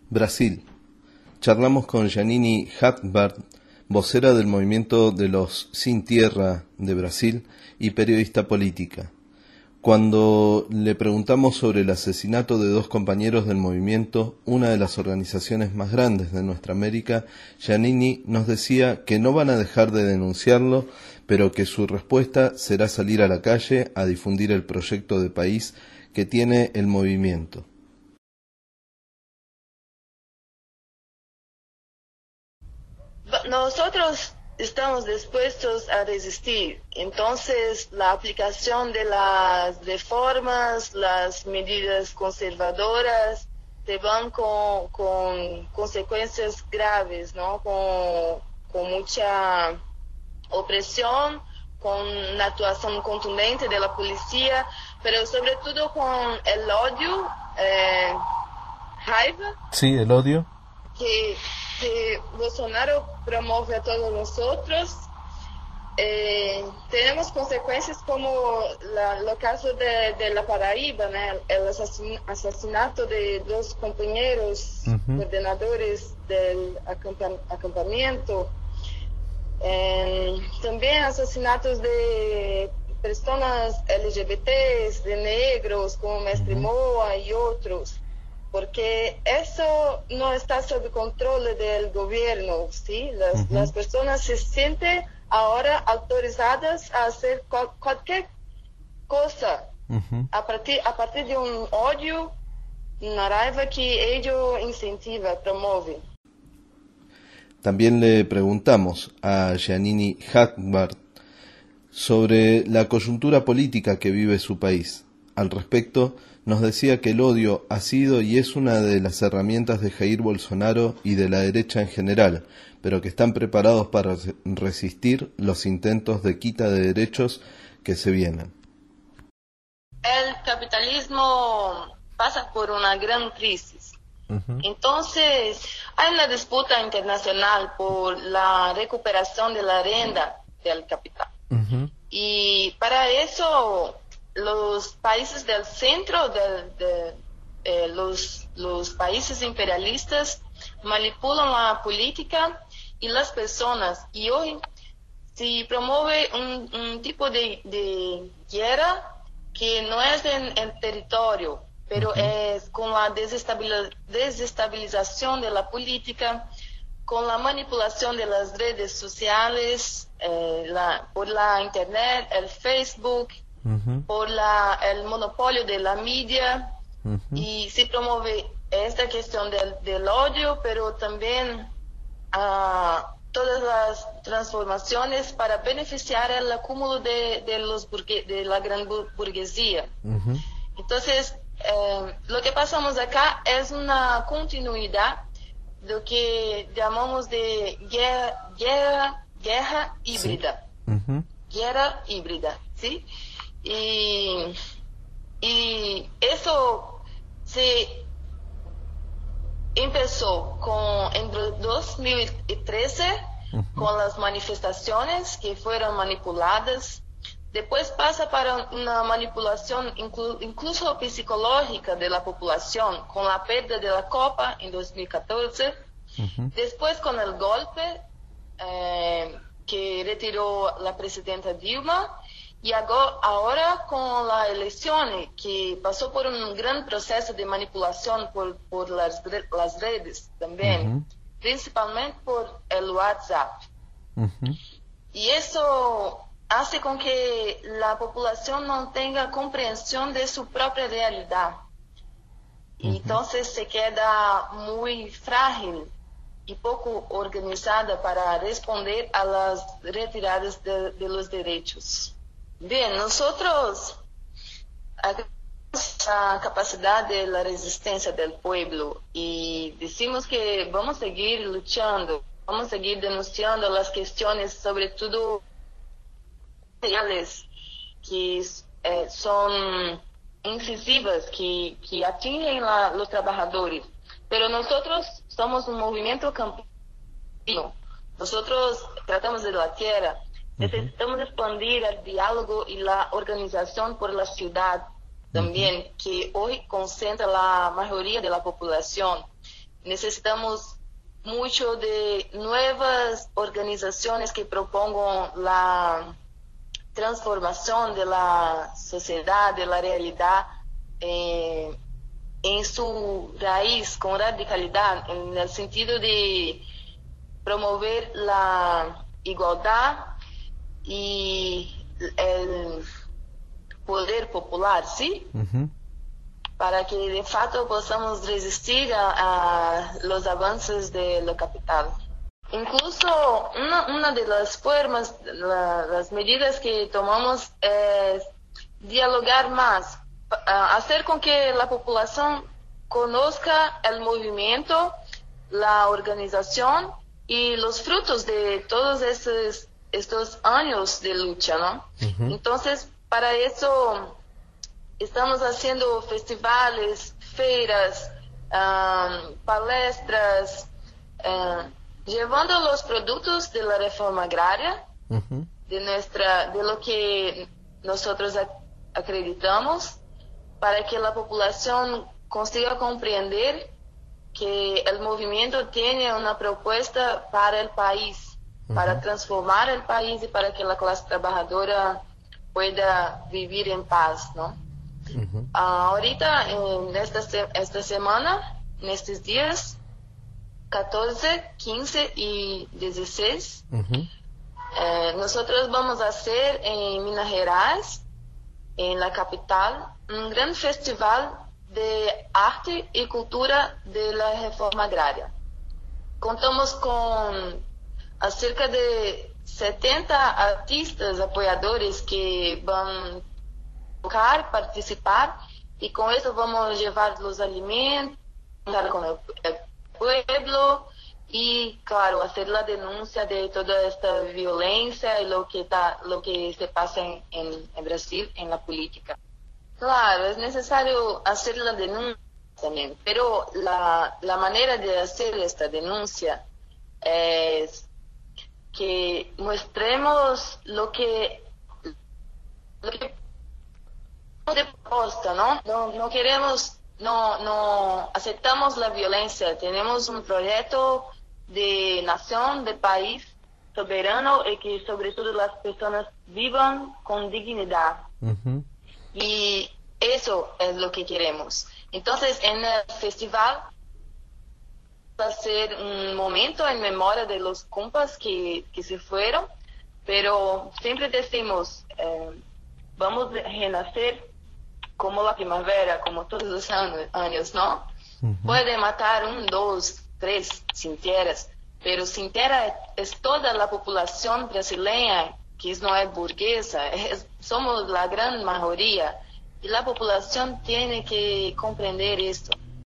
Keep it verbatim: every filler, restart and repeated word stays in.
Brasil. Charlamos con Janine Hagbard, vocera del movimiento de los Sin Tierra de Brasil y periodista política. Cuando le preguntamos sobre el asesinato de dos compañeros del movimiento, una de las organizaciones más grandes de nuestra América, Janine nos decía que no van a dejar de denunciarlo, pero que su respuesta será salir a la calle a difundir el proyecto de país que tiene el movimiento. Nosotros estamos dispuestos a resistir. Entonces, la aplicación de las reformas, las medidas conservadoras, se van con, con consecuencias graves, ¿no? Con, con mucha opresión, con una actuación contundente de la policía, pero sobre todo con el odio, eh, raiva. Sí, el odio. Que, que Bolsonaro promueve a todos nosotros. Eh, tenemos consecuencias como la, el caso de, de la Paraíba, ¿no? El asasin, asesinato de dos compañeros uh-huh. coordinadores del acampa, acampamento. Eh, también asesinatos de personas L G B T, de negros, como Mestre uh-huh. Moa y otros. Porque eso no está sob control del gobierno, ¿sí? Las, uh-huh. las personas se sienten ahora autorizadas a hacer cual, cualquier cosa uh-huh. a, partir, a partir de un odio, una raiva que ellos incentivan, promueven. También le preguntamos a Janine Hagbard sobre la coyuntura política que vive su país. Al respecto, nos decía que el odio ha sido y es una de las herramientas de Jair Bolsonaro y de la derecha en general, pero que están preparados para resistir los intentos de quita de derechos que se vienen. El capitalismo pasa por una gran crisis. Uh-huh. Entonces, hay una disputa internacional por la recuperación de la renta del capital. Uh-huh. Y para eso, los países del centro, de, de eh, los, los países imperialistas manipulan la política y las personas. Y hoy se promueve un, un tipo de, de guerra que no es en el territorio, pero uh-huh. es con la desestabiliz- desestabilización de la política, con la manipulación de las redes sociales, eh, la, por la internet, el Facebook, Uh-huh. por la, el monopolio de la media, uh-huh. y se promueve esta cuestión del, del odio, pero también uh, todas las transformaciones para beneficiar el acúmulo de, de, los burgue, de la gran burguesía. Uh-huh. Entonces, eh, lo que pasamos acá es una continuidad de lo que llamamos de guerra, guerra, guerra híbrida. Sí. Uh-huh. Guerra híbrida, ¿sí? Y, y eso se empezó con, en dos mil trece uh-huh. con las manifestaciones que fueron manipuladas. Después pasa para una manipulación inclu, incluso psicológica de la población con la pérdida de la Copa en dos mil catorce. Uh-huh. Después con el golpe eh, que retiró la presidenta Dilma. Y ahora con la elección que pasó por un gran proceso de manipulación por, por las, las redes también, uh-huh. principalmente por el WhatsApp. Uh-huh. Y eso hace con que la población no tenga comprensión de su propia realidad. Uh-huh. Y entonces se queda muy frágil y poco organizada para responder a las retiradas de, de los derechos. Bien, nosotros agregamos la capacidad de la resistencia del pueblo y decimos que vamos a seguir luchando, vamos a seguir denunciando las cuestiones, sobre todo sociales, que eh, son incisivas, que, que atingen a los trabajadores. Pero nosotros somos un movimiento campesino, nosotros tratamos de la tierra. Necesitamos expandir el diálogo y la organización por la ciudad también, uh-huh. que hoy concentra la mayoría de la población. necesitamos mucho de nuevas organizaciones que propongan la transformación de la sociedad, de la realidad, eh, en su raíz, con radicalidad, en el sentido de promover la igualdad y el poder popular, ¿sí? Uh-huh. Para que de facto podamos resistir a, a los avances de lo capital. Incluso una, una de las formas, la, las medidas que tomamos es dialogar más, hacer con que la población conozca el movimiento, la organización y los frutos de todos esos, estos años de lucha, ¿no? Uh-huh. Entonces, para eso estamos haciendo festivales, feiras, um, palestras, uh, llevando los productos de la reforma agraria, uh-huh. de nuestra, de lo que nosotros acreditamos, para que la población consiga comprender que el movimiento tiene una propuesta para el país, uh-huh. para transformar el país y para que la clase trabajadora pueda vivir en paz, ¿no? Uh-huh. Uh, ahorita, en esta, esta semana, en estos días, catorce, quince y dieciséis, uh-huh. eh, nosotros vamos a hacer en Minas Gerais, en la capital, un gran festival de arte y cultura de la reforma agraria. Contamos con acerca de setenta artistas apoyadores que van a tocar, participar, y con eso vamos a llevar los alimentos, hablar con el, el pueblo y, claro, hacer la denuncia de toda esta violencia y lo que, está, lo que se pasa en, en, en Brasil, en la política. Claro, es necesario hacer la denuncia también, pero la, la manera de hacer esta denuncia es que mostremos lo que, lo que de proposta, ¿no? No, no queremos, no, no aceptamos la violencia. Tenemos un proyecto de nación, de país soberano y que sobre todo las personas vivan con dignidad. Uh-huh. Y eso es lo que queremos. Entonces, en el festival va a ser un momento en memoria de los compas que, que se fueron, pero siempre decimos, eh, vamos a renacer como la primavera, como todos los años, ¿no? Uh-huh. Puede matar un, dos, tres sin tierras, pero sin tierra es, es toda la población brasileña que no es burguesa, es, somos la gran mayoría, y la población tiene que comprender esto.